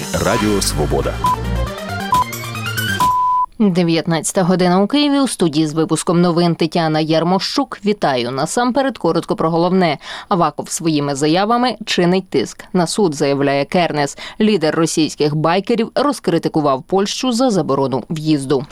ефірі Радіо Свобода. 19 година у Києві. У студії з випуском новин Тетяна Ярмощук. Вітаю. Насамперед коротко про головне. Аваков своїми заявами чинить тиск на суд, заявляє Кернес. Лідер російських байкерів розкритикував Польщу за заборону в'їзду.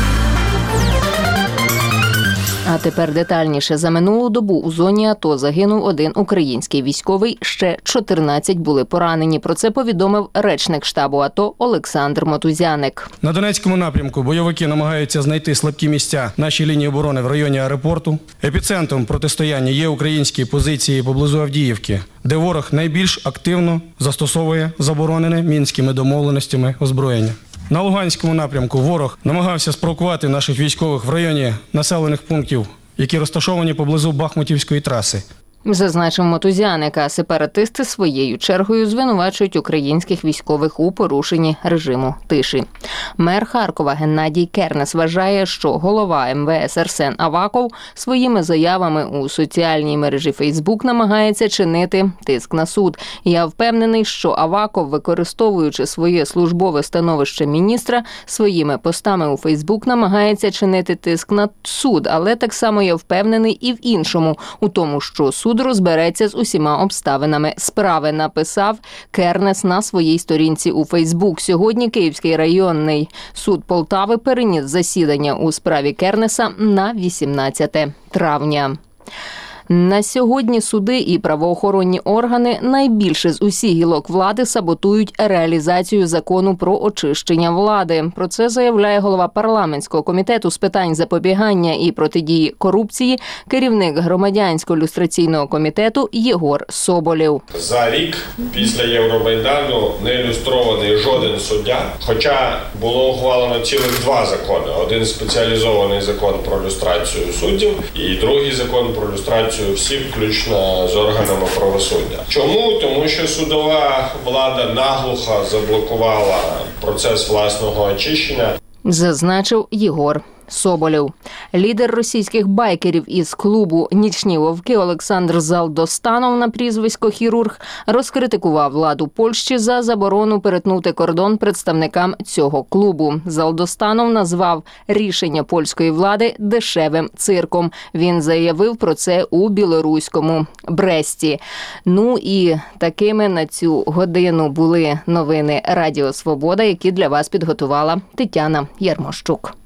А тепер детальніше. За минулу добу у зоні АТО загинув один український військовий, ще 14 були поранені. Про це повідомив речник штабу АТО Олександр Мотузяник. На Донецькому напрямку бойовики намагаються знайти слабкі місця нашій лінії оборони в районі аеропорту. Епіцентром протистояння є українські позиції поблизу Авдіївки, де ворог найбільш активно застосовує заборонене мінськими домовленостями озброєння. На Луганському напрямку ворог намагався спровокувати наших військових в районі населених пунктів, які розташовані поблизу Бахмутівської траси. Зазначив Мотузяник, а сепаратисти своєю чергою звинувачують українських військових у порушенні режиму тиші. Мер Харкова Геннадій Кернес вважає, що голова МВС Арсен Аваков своїми заявами у соціальній мережі Фейсбук намагається чинити тиск на суд. Я впевнений, що Аваков, використовуючи своє службове становище міністра, своїми постами у Фейсбук намагається чинити тиск на суд. Але так само я впевнений і в іншому, у тому, що суд розбереться з усіма обставинами справи, написав Кернес на своїй сторінці у Фейсбук. Сьогодні Київський районний суд Полтави переніс засідання у справі Кернеса на 18 травня. На сьогодні суди і правоохоронні органи найбільше з усіх гілок влади саботують реалізацію закону про очищення влади. Про це заявляє голова парламентського комітету з питань запобігання і протидії корупції, керівник громадянського люстраційного комітету Єгор Соболєв. За рік після Євромайдану не ілюстрований жоден суддя, хоча було ухвалено цілих два закони. Один спеціалізований закон про люстрацію суддів і другий закон про люстрацію всі, включно з органами правосуддя. Чому? Тому що судова влада наглухо заблокувала процес власного очищення. Зазначив Єгор Соболєв. Лідер російських байкерів із клубу «Нічні вовки» Олександр Залдостанов на прізвисько «Хірург» розкритикував владу Польщі за заборону перетнути кордон представникам цього клубу. Залдостанов назвав рішення польської влади дешевим цирком. Він заявив про це у білоруському Бресті. Ну і такими на цю годину були новини Радіо Свобода, які для вас підготувала Тетяна Ярмощук.